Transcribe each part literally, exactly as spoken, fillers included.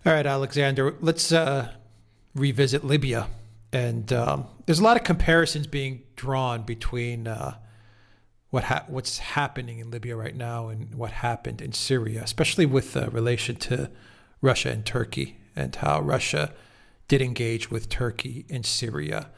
All right, Alexander, let's uh, revisit Libya. And um, there's a lot of comparisons being drawn between uh, what ha- what's happening in Libya right now and what happened in Syria, especially with uh, relation to Russia and Turkey, and how Russia did engage with Turkey in Syria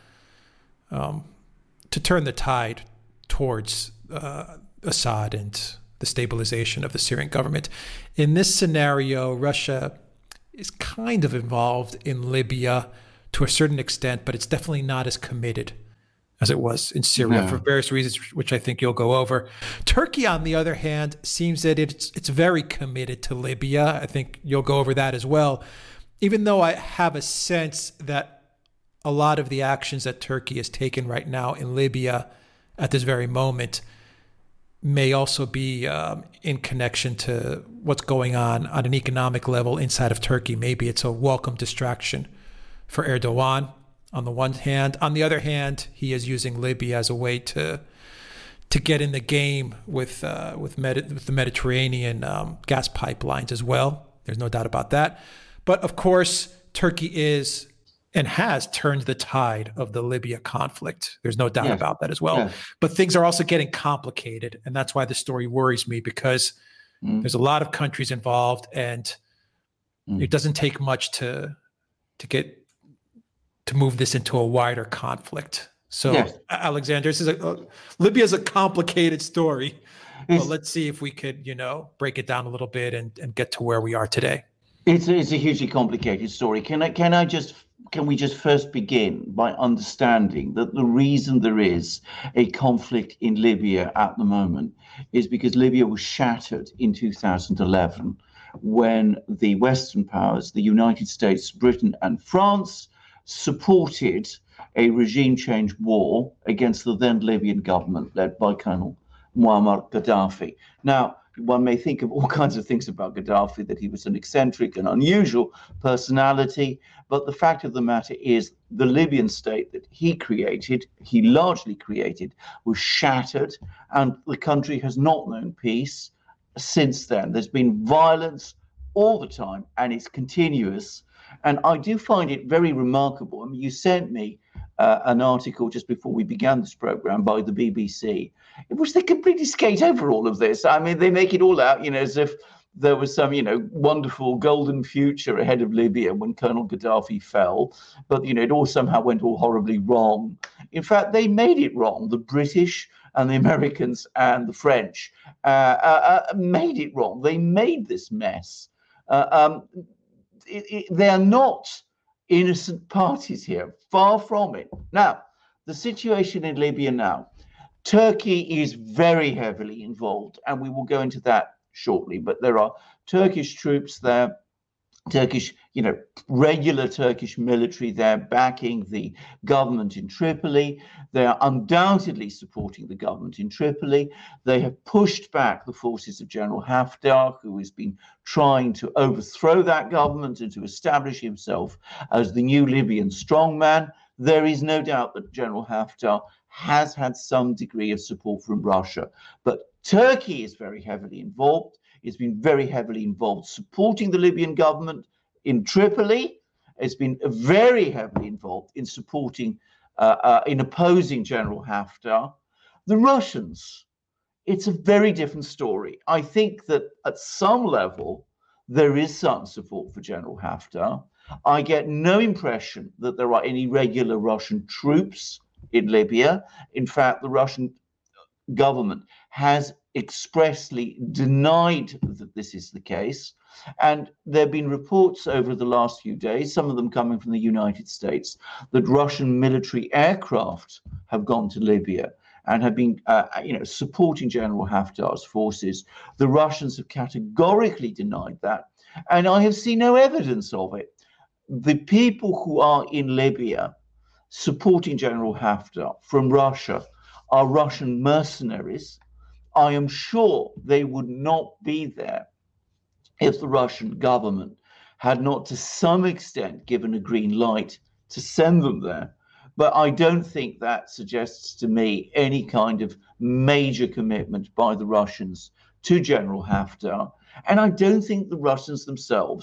um, to turn the tide towards uh, Assad and the stabilization of the Syrian government. In this scenario, Russia is kind of involved in Libya to a certain extent, but it's definitely not as committed as it was in Syria No. for various reasons, which I think you'll go over. Turkey, on the other hand, seems that it's it's very committed to Libya. I think you'll go over that as well, even though I have a sense that a lot of the actions that Turkey has taken right now in Libya at this very moment may also be um, in connection to what's going on on an economic level inside of Turkey. Maybe it's a welcome distraction for Erdogan on the one hand. On the other hand, he is using Libya as a way to to get in the game with uh, with, Med- with the Mediterranean um, gas pipelines as well. There's no doubt about that. But of course, Turkey is and has turned the tide of the Libya conflict. There's no doubt Yes. about that as well. Yes. But things are also getting complicated. And that's why the story worries me, because Mm. there's a lot of countries involved, and Mm. it doesn't take much to to get to move this into a wider conflict. So, Yes. Alexander, this is a, uh, Libya is a complicated story. But It's- let's see if we could, you know, break it down a little bit and, and get to where we are today. It's a, it's a hugely complicated story. Can I can I just can we just first begin by understanding that the reason there is a conflict in Libya at the moment is because Libya was shattered in two thousand eleven when the Western powers, the United States, Britain, and France, supported a regime change war against the then Libyan government led by Colonel Muammar Gaddafi. Now, one may think of all kinds of things about Gaddafi, that he was an eccentric and unusual personality, but the fact of the matter is the Libyan state that he created, he largely created, was shattered, and the country has not known peace since then. There's been violence all the time, and it's continuous. And I do find it very remarkable. I mean, you sent me uh, an article just before we began this program by the B B C, in which they completely skate over all of this. I mean, they make it all out, you know, as if there was some, you know, wonderful golden future ahead of Libya when Colonel Gaddafi fell. But, you know, it all somehow went all horribly wrong. In fact, they made it wrong. The British and the Americans and the French uh, uh, uh, made it wrong. They made this mess. Uh, um, it, it, they are not innocent parties here, far from it. Now, the situation in Libya now, Turkey is very heavily involved, and we will go into that shortly, but there are Turkish troops there, Turkish, you know, regular Turkish military there backing the government in Tripoli. They are undoubtedly supporting the government in Tripoli. They have pushed back the forces of General Haftar, who has been trying to overthrow that government and to establish himself as the new Libyan strongman. There is no doubt that General Haftar has had some degree of support from Russia, but Turkey is very heavily involved. It's been very heavily involved supporting the Libyan government in Tripoli. It's been very heavily involved in supporting, uh, uh, in opposing General Haftar. The Russians, it's a very different story. I think that at some level, there is some support for General Haftar. I get no impression that there are any regular Russian troops in Libya. In fact, the Russian government has expressly denied that this is the case. And there have been reports over the last few days, some of them coming from the United States, that Russian military aircraft have gone to Libya and have been uh, you know, supporting General Haftar's forces. The Russians have categorically denied that, and I have seen no evidence of it. The people who are in Libya supporting General Haftar from Russia are Russian mercenaries. I am sure they would not be there if the Russian government had not to some extent given a green light to send them there. But I don't think that suggests to me any kind of major commitment by the Russians to General Haftar. And I don't think the Russians themselves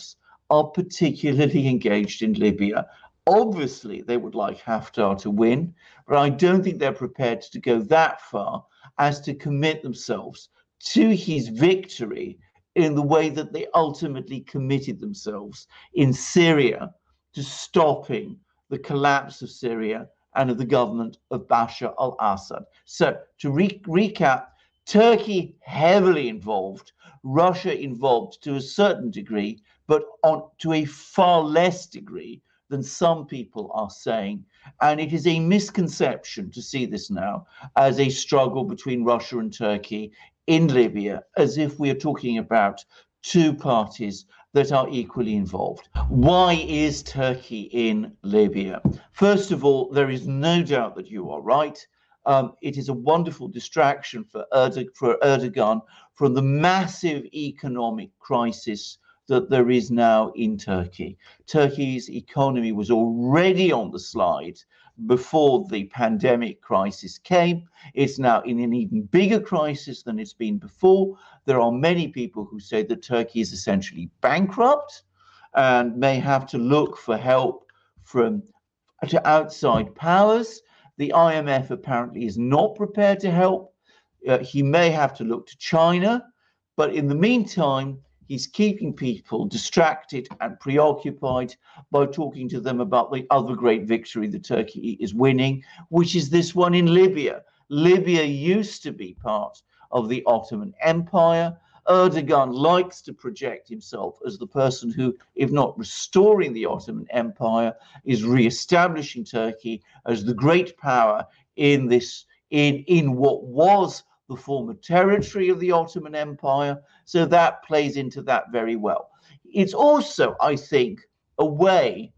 are particularly engaged in Libya. Obviously, they would like Haftar to win, but I don't think they're prepared to go that far as to commit themselves to his victory in the way that they ultimately committed themselves in Syria to stopping the collapse of Syria and of the government of Bashar al-Assad. So to re- recap, Turkey heavily involved, Russia involved to a certain degree, but on to a far less degree than some people are saying. And it is a misconception to see this now as a struggle between Russia and Turkey in Libya, as if we are talking about two parties that are equally involved. Why is Turkey in Libya? First of all, there is no doubt that you are right. Um, it is a wonderful distraction for, Erdo- for Erdogan from the massive economic crisis that there is now in Turkey. Turkey's economy was already on the slide before the pandemic crisis came. It's now in an even bigger crisis than it's been before. There are many people who say that Turkey is essentially bankrupt and may have to look for help from to outside powers. The I M F apparently is not prepared to help. Uh, he may have to look to China, but in the meantime, he's keeping people distracted and preoccupied by talking to them about the other great victory that Turkey is winning, which is this one in Libya. Libya used to be part of the Ottoman Empire. Erdogan likes to project himself as the person who, if not restoring the Ottoman Empire, is re-establishing Turkey as the great power in this in in what was the former territory of the Ottoman Empire. So that plays into that very well. It's also, I think, a way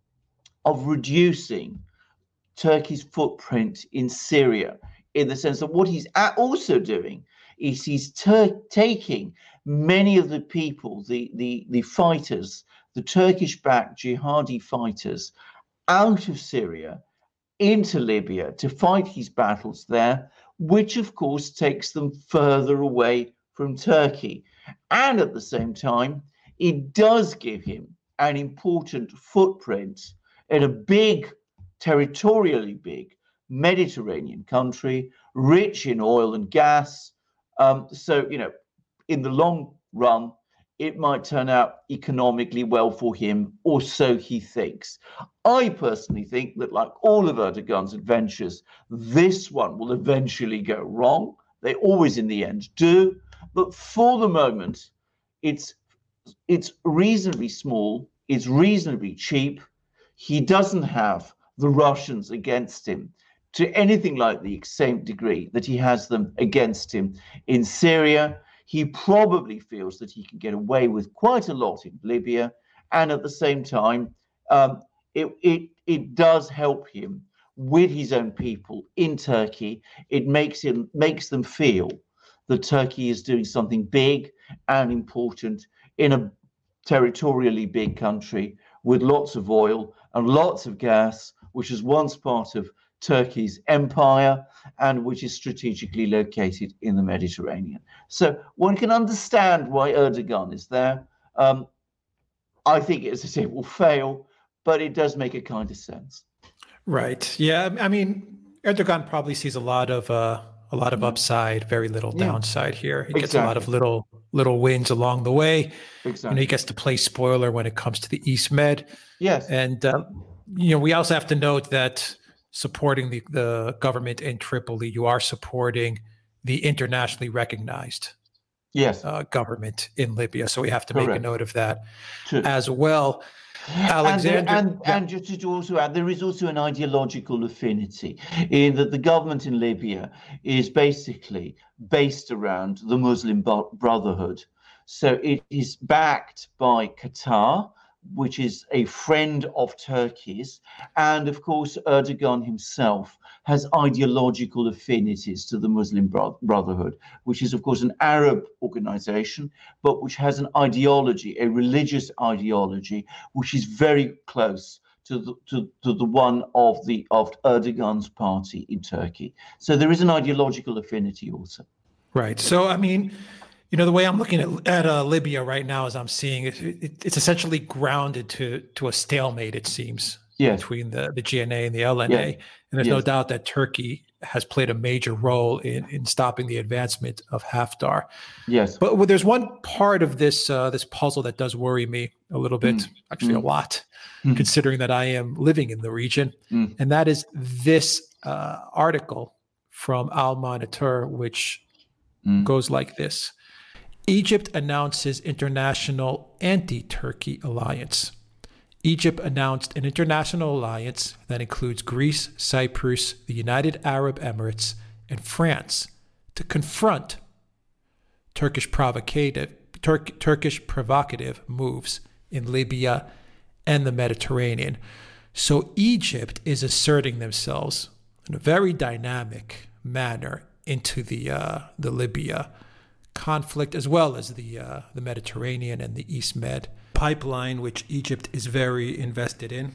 of reducing Turkey's footprint in Syria, in the sense that what he's also doing is he's ter- taking many of the people, the, the, the fighters, the Turkish-backed jihadi fighters, out of Syria into Libya to fight his battles there, which of course takes them further away from Turkey. And at the same time, it does give him an important footprint in a big, territorially big Mediterranean country, rich in oil and gas. Um, so, you know, in the long run, it might turn out economically well for him, or so he thinks. I personally think that, like all of Erdogan's adventures, this one will eventually go wrong. They always in the end do. But for the moment, it's it's reasonably small, it's reasonably cheap. He doesn't have the Russians against him to anything like the same degree that he has them against him in Syria. He probably feels that he can get away with quite a lot in Libya, and at the same time, um, it, it it does help him with his own people in Turkey. It makes him makes them feel that Turkey is doing something big and important in a territorially big country with lots of oil and lots of gas, which was once part of Turkey's empire and which is strategically located in the Mediterranean. So one can understand why Erdogan is there. Um, I think, as I say, it will fail, but it does make a kind of sense. Right. Yeah. I mean, Erdogan probably sees a lot of uh, a lot of upside, very little yeah. downside here. He gets exactly. a lot of little little wins along the way. Exactly. You know, he gets to play spoiler when it comes to the East Med. Yes. And uh, you know, we also have to note that supporting the, the government in Tripoli, you are supporting the internationally recognized yes. uh, government in Libya. So we have to Correct. make a note of that True. as well. Alexander, and, and, yeah. and just to also add, there is also an ideological affinity in that the government in Libya is basically based around the Muslim Brotherhood. So it is backed by Qatar, which is a friend of Turkey's. And of course, Erdogan himself has ideological affinities to the Muslim Brotherhood, which is, of course, an Arab organization, but which has an ideology, a religious ideology, which is very close to the, to, to the one of the of Erdogan's party in Turkey. So there is an ideological affinity also. Right. So, I mean, You know, the way I'm looking at, at uh, Libya right now, as I'm seeing it, it, it's essentially grounded to to a stalemate, it seems, Yes. between the, the G N A and the L N A. Yes. And there's Yes. no doubt that Turkey has played a major role in, in stopping the advancement of Haftar. Yes. But well, there's one part of this uh, this puzzle that does worry me a little bit, Mm. actually Mm. a lot, Mm. considering that I am living in the region. Mm. And that is this uh, article from Al Monitor, which Mm. goes like this. Egypt announces international anti-Turkey alliance. Egypt announced an international alliance that includes Greece, Cyprus, the United Arab Emirates, and France to confront Turkish provocative, Turk, Turkish provocative moves in Libya and the Mediterranean. So Egypt is asserting themselves in a very dynamic manner into the uh, the Libya conflict, as well as the uh, the Mediterranean and the East Med pipeline, which Egypt is very invested in,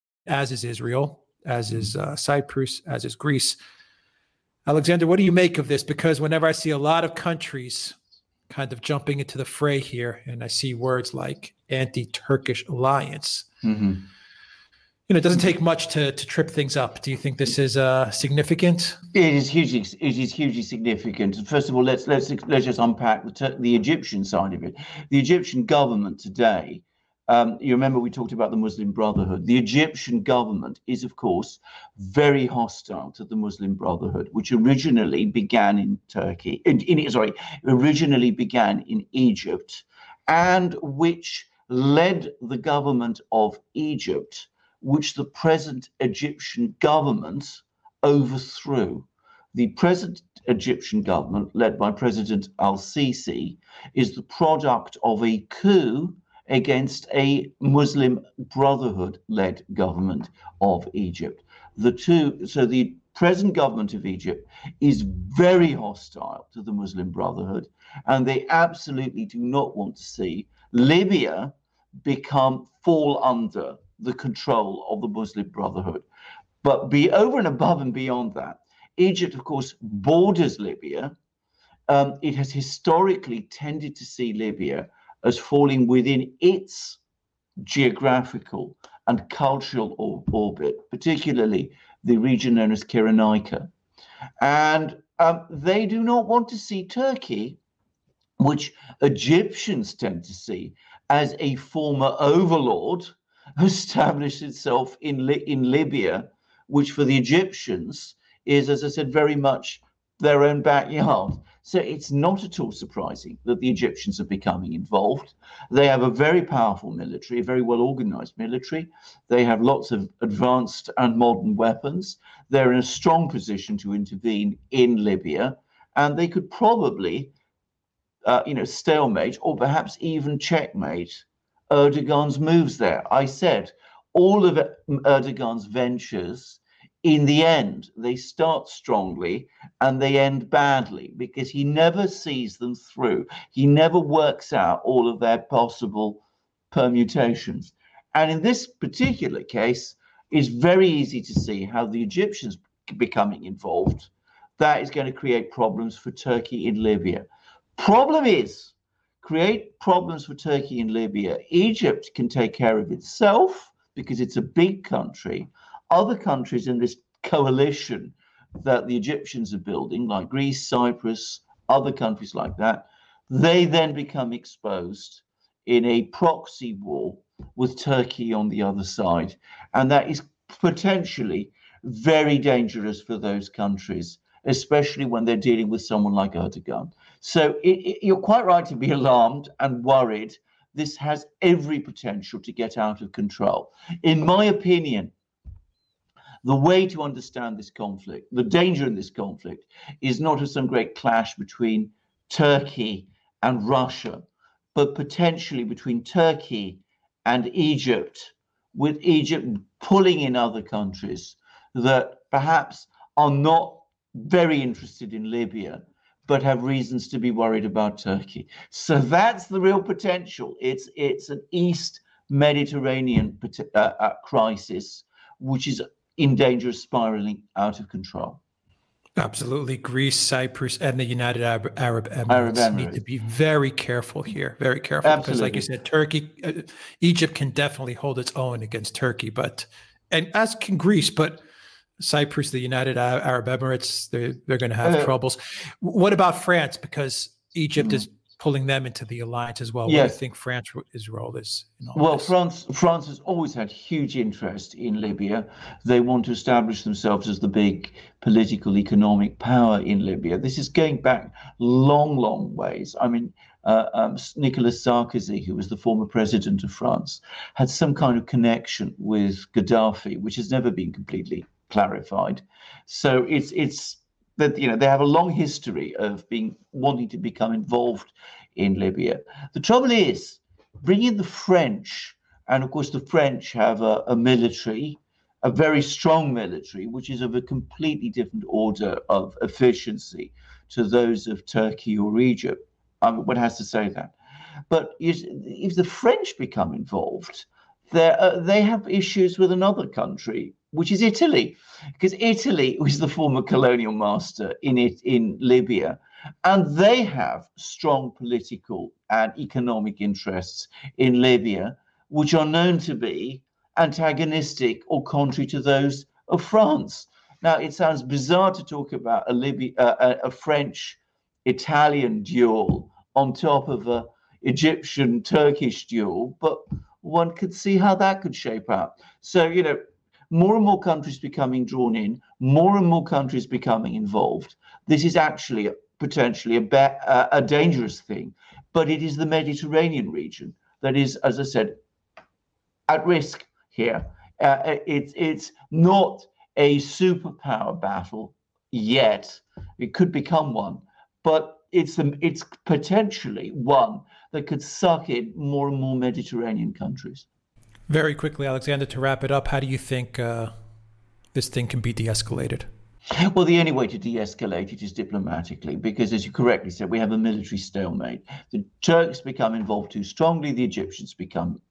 as is Israel, as is uh, Cyprus, as is Greece. Alexander, what do you make of this? Because whenever I see a lot of countries kind of jumping into the fray here, and I see words like anti-Turkish alliance, Mm-hmm. you know, it doesn't take much to to trip things up. Do you think this is uh, significant? It is hugely, it is hugely significant. And first of all, let's let's let's just unpack the Tur- the Egyptian side of it. The Egyptian government today. Um, you remember we talked about the Muslim Brotherhood. The Egyptian government is, of course, very hostile to the Muslim Brotherhood, which originally began in Turkey. In, in sorry, originally began in Egypt, and which led the government of Egypt, which the present Egyptian government overthrew. The present Egyptian government, led by President al-Sisi, is the product of a coup against a Muslim Brotherhood-led government of Egypt. The two, so the present government of Egypt is very hostile to the Muslim Brotherhood, and they absolutely do not want to see Libya become fall under the control of the Muslim Brotherhood. But be over and above and beyond that, Egypt, of course, borders Libya. Um, it has historically tended to see Libya as falling within its geographical and cultural or orbit, particularly the region known as Cyrenaica. And um, they do not want to see Turkey, which Egyptians tend to see as a former overlord, established itself in, Li- in Libya, which for the Egyptians is, as I said, very much their own backyard. So it's not at all surprising that the Egyptians are becoming involved. They have a very powerful military, a very well organized military. They have lots of advanced and modern weapons. They're in a strong position to intervene in Libya, and they could probably, uh, you know, stalemate or perhaps even checkmate Erdogan's moves there. I said all of Erdogan's ventures, in the end, they start strongly and they end badly because he never sees them through. He never works out all of their possible permutations. And in this particular case, it's very easy to see how the Egyptians becoming involved, that is going to create problems for Turkey in Libya. Problem is, create problems for Turkey in Libya. Egypt can take care of itself because it's a big country. Other countries in this coalition that the Egyptians are building, like Greece, Cyprus, other countries like that, they then become exposed in a proxy war with Turkey on the other side. And that is potentially very dangerous for those countries, especially when they're dealing with someone like Erdogan. So it, it, you're quite right to be alarmed and worried. This has every potential to get out of control. In my opinion, the way to understand this conflict, the danger in this conflict, is not of some great clash between Turkey and Russia, but potentially between Turkey and Egypt, with Egypt pulling in other countries that perhaps are not very interested in Libya, but have reasons to be worried about Turkey. So that's the real potential. It's it's an East Mediterranean uh, uh, crisis, which is in danger of spiraling out of control. Absolutely. Greece, Cyprus, and the United Arab, Arab Emirates, Arab Emirates need to be very careful here, very careful. Absolutely. Because like you said, Turkey, uh, Egypt can definitely hold its own against Turkey, but, and as can Greece, but Cyprus, the United Arab Emirates, they're, they're going to have uh, troubles. What about France? Because Egypt mm-hmm. is pulling them into the alliance as well. Yes. What do you think France's role is in all well, this? France France has always had huge interest in Libya. They want to establish themselves as the big political, economic power in Libya. This is going back long, long ways. I mean, uh, um, Nicolas Sarkozy, who was the former president of France, had some kind of connection with Gaddafi, which has never been completely clarified. So it's it's that, you know, they have a long history of being wanting to become involved in Libya. The trouble is, bringing the French, and of course the French have a, a military, a very strong military, which is of a completely different order of efficiency to those of Turkey or Egypt. Um, one has to say that. But if the French become involved, uh, they have issues with another country, which is Italy, because Italy was the former colonial master in it in Libya, and they have strong political and economic interests in Libya, which are known to be antagonistic or contrary to those of France. Now, it sounds bizarre to talk about a Libya, uh, a French-Italian duel on top of a Egyptian-Turkish duel, but one could see how that could shape out. So, you know, more and more countries becoming drawn in, more and more countries becoming involved. This is actually potentially a, be- uh, a dangerous thing, but it is the Mediterranean region that is, as I said, at risk here. Uh, it, it's not a superpower battle yet. It could become one, but it's um, it's potentially one that could suck in more and more Mediterranean countries. Very quickly, Alexander, to wrap it up, how do you think uh, this thing can be de-escalated? Well, the only way to de-escalate it is diplomatically, because, as you correctly said, we have a military stalemate. The Turks become involved too strongly, the Egyptians become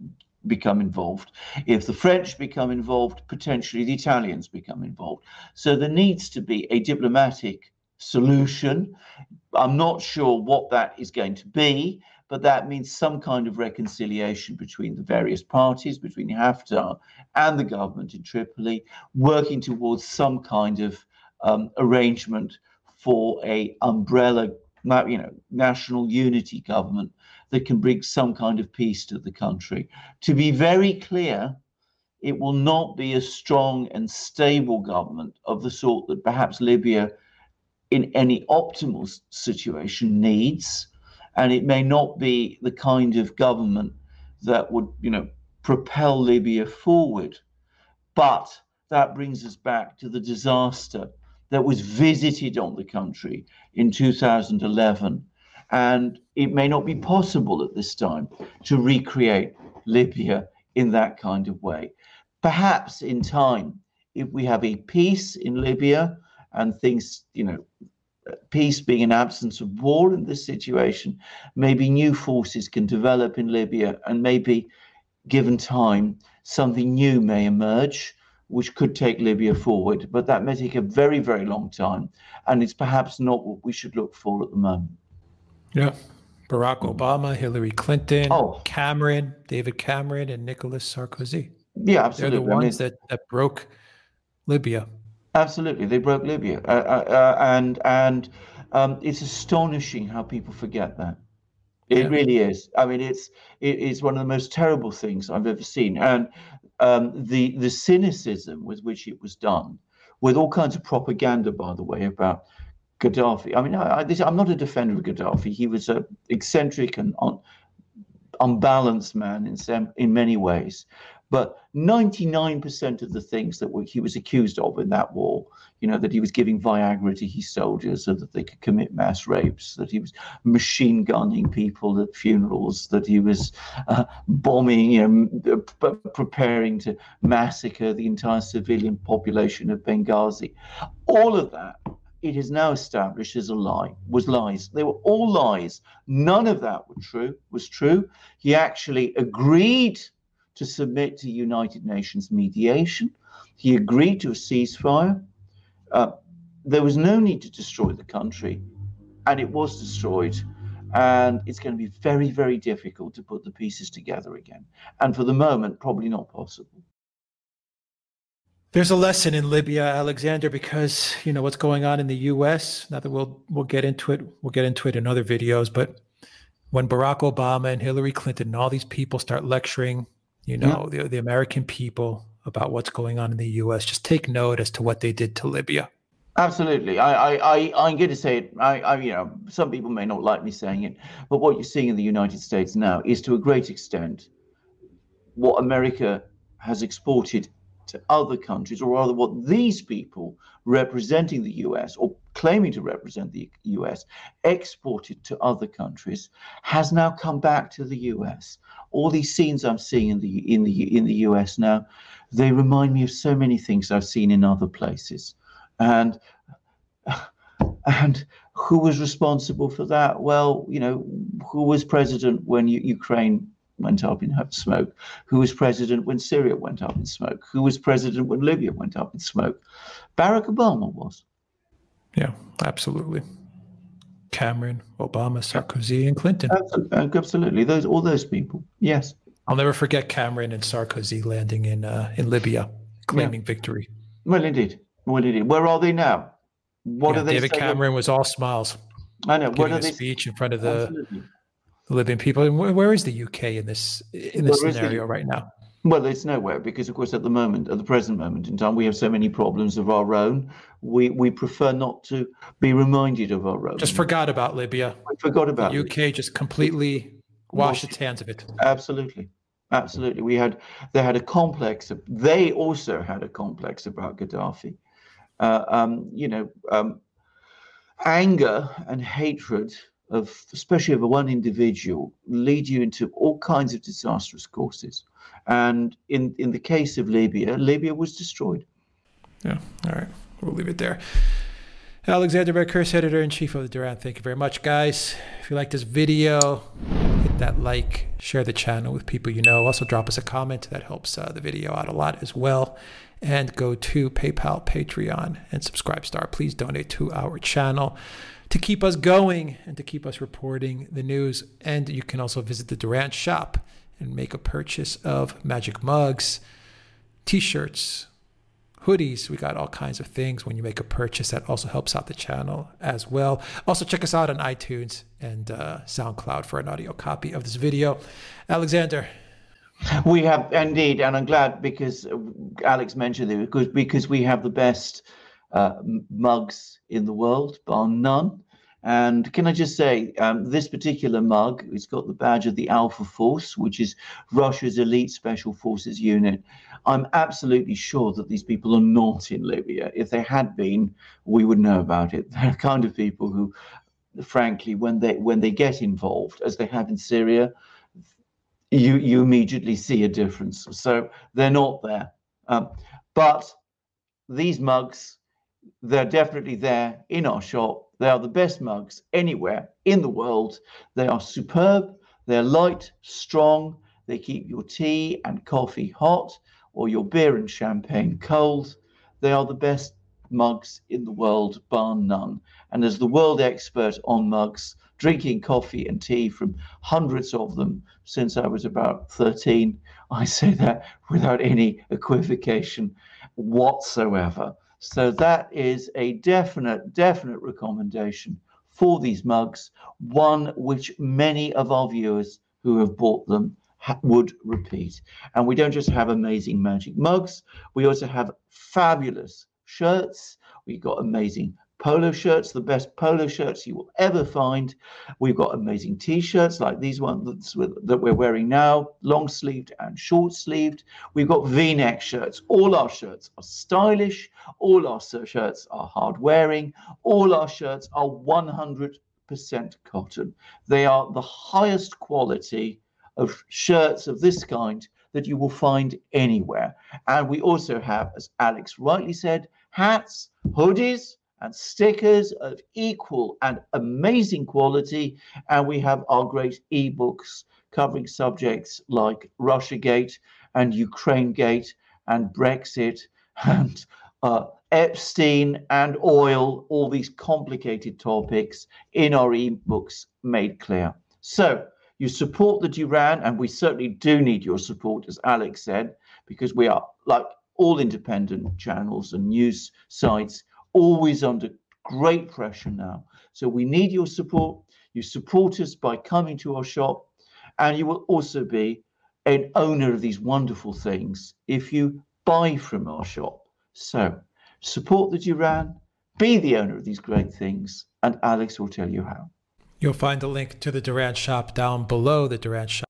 become involved. If the French become involved, potentially the Italians become involved. So there needs to be a diplomatic solution. I'm not sure what that is going to be, but that means some kind of reconciliation between the various parties, between Haftar and the government in Tripoli, working towards some kind of um, arrangement for a umbrella, you know, national unity government that can bring some kind of peace to the country. To be very clear, it will not be a strong and stable government of the sort that perhaps Libya in any optimal situation needs. And it may not be the kind of government that would, you know, propel Libya forward. But that brings us back to the disaster that was visited on the country in two thousand eleven. And it may not be possible at this time to recreate Libya in that kind of way. Perhaps in time, if we have a peace in Libya and things, you know, peace being an absence of war in this situation, maybe new forces can develop in Libya, and maybe given time, something new may emerge, which could take Libya forward. But that may take a very, very long time. And it's perhaps not what we should look for at the moment. Yeah. Barack Obama, Hillary Clinton, oh. Cameron, David Cameron, and Nicolas Sarkozy. Yeah, absolutely. They're the ones I mean, that, that broke Libya. Absolutely, they broke Libya, uh, uh, and and um, it's astonishing how people forget that. It yeah. really is. I mean, it's it is one of the most terrible things I've ever seen, and um, the the cynicism with which it was done, with all kinds of propaganda, by the way, about Gaddafi. I mean, I, I, this, I'm not a defender of Gaddafi. He was an eccentric and un, unbalanced man in some in many ways. But ninety-nine percent of the things that were, he was accused of in that war, you know, that he was giving Viagra to his soldiers so that they could commit mass rapes, that he was machine gunning people at funerals, that he was uh, bombing, you know, p- preparing to massacre the entire civilian population of Benghazi. All of that, it is now established as a lie, was lies. They were all lies. None of that was true, was true. He actually agreed to submit to United Nations mediation. He agreed to a ceasefire. Uh, there was no need to destroy the country, and it was destroyed. And it's going to be very, very difficult to put the pieces together again. And for the moment, probably not possible. There's a lesson in Libya, Alexander, because you know what's going on in the U S. Not that we'll we'll get into it. We'll get into it in other videos. But when Barack Obama and Hillary Clinton and all these people start lecturing, you know, yeah. the, the American people about what's going on in the U S, just take note as to what they did to Libya. Absolutely. I, I, I, I'm going to say it. I, I, you know, some people may not like me saying it, but what you're seeing in the United States now is to a great extent what America has exported to other countries, or rather what these people representing the U S or claiming to represent the U S exported to other countries has now come back to the U S. All these scenes I'm seeing in the in the in the U S now, they remind me of so many things I've seen in other places. And and who was responsible for that? Well, you know, who was president when U- Ukraine went up in smoke? Who was president when Syria went up in smoke? Who was president when Libya went up in smoke? Barack Obama was. Yeah, absolutely. Cameron, Obama, Sarkozy, and Clinton. Absolutely, absolutely. Those, all those people. Yes. I'll never forget Cameron and Sarkozy landing in uh, in Libya, claiming yeah. victory. Well, indeed. Well, indeed. Where are they now? What yeah, are they? David saying? Cameron was all smiles. I know. What are a they? Speech in front of the, the Libyan people. And where, where is the U K in this in this where scenario right now? Well, it's nowhere, because, of course, at the moment, at the present moment in time, we have so many problems of our own. We we prefer not to be reminded of our own. Just forgot about Libya. We forgot about the U K. Libya. Just completely washed its hands of it. Absolutely. Absolutely. We had, they had a complex, of, they also had a complex about Gaddafi. Uh, um, you know, um, anger and hatred of, especially of one individual, lead you into all kinds of disastrous courses. And in, in the case of Libya, Libya was destroyed. Yeah. All right. We'll leave it there. Alexander Bekhirst, editor-in-chief of the Duran. Thank you very much, guys. If you like this video, hit that like, share the channel with people you know. Also drop us a comment. That helps uh, the video out a lot as well. And go to PayPal, Patreon, and Subscribestar. Please donate to our channel to keep us going and to keep us reporting the news. And you can also visit the Duran shop and make a purchase of magic mugs, t-shirts, hoodies. We got all kinds of things when you make a purchase. That also helps out the channel as well. Also check us out on iTunes and uh, SoundCloud for an audio copy of this video. Alexander. We have indeed, and I'm glad because Alex mentioned it, because, because we have the best uh, mugs in the world, bar none. And can I just say, um, this particular mug, it's got the badge of the Alpha Force, which is Russia's elite special forces unit. I'm absolutely sure that these people are not in Libya. If they had been, we would know about it. They're the kind of people who, frankly, when they when they get involved, as they have in Syria, you you immediately see a difference. So they're not there. Um, but these mugs, they're definitely there in our shop. They are the best mugs anywhere in the world. They are superb. They're light, strong. They keep your tea and coffee hot, or your beer and champagne cold. They are the best mugs in the world, bar none. And as the world expert on mugs, drinking coffee and tea from hundreds of them since I was about thirteen, I say that without any equivocation whatsoever. So that is a definite, definite recommendation for these mugs, one which many of our viewers who have bought them ha- would repeat. And we don't just have amazing magic mugs, we also have fabulous shirts. We've got amazing polo shirts, the best polo shirts you will ever find. We've got amazing t-shirts like these ones that we're wearing now, long sleeved and short sleeved. We've got v-neck shirts. All our shirts are stylish. All our shirts are hard wearing. All our shirts are one hundred percent cotton. They are the highest quality of shirts of this kind that you will find anywhere. And we also have, as Alex rightly said, hats, hoodies, and stickers of equal and amazing quality. And we have our great ebooks covering subjects like Russiagate and Ukrainegate and Brexit and uh, Epstein and oil, all these complicated topics in our ebooks made clear. So you support the Duran, and we certainly do need your support, as Alex said, because we are, like all independent channels and news sites, always under great pressure now. So we need your support. You support us by coming to our shop, and you will also be an owner of these wonderful things if you buy from our shop. So support the Duran, be the owner of these great things, and Alex will tell you how. You'll find a link to the Duran shop down below the Duran shop.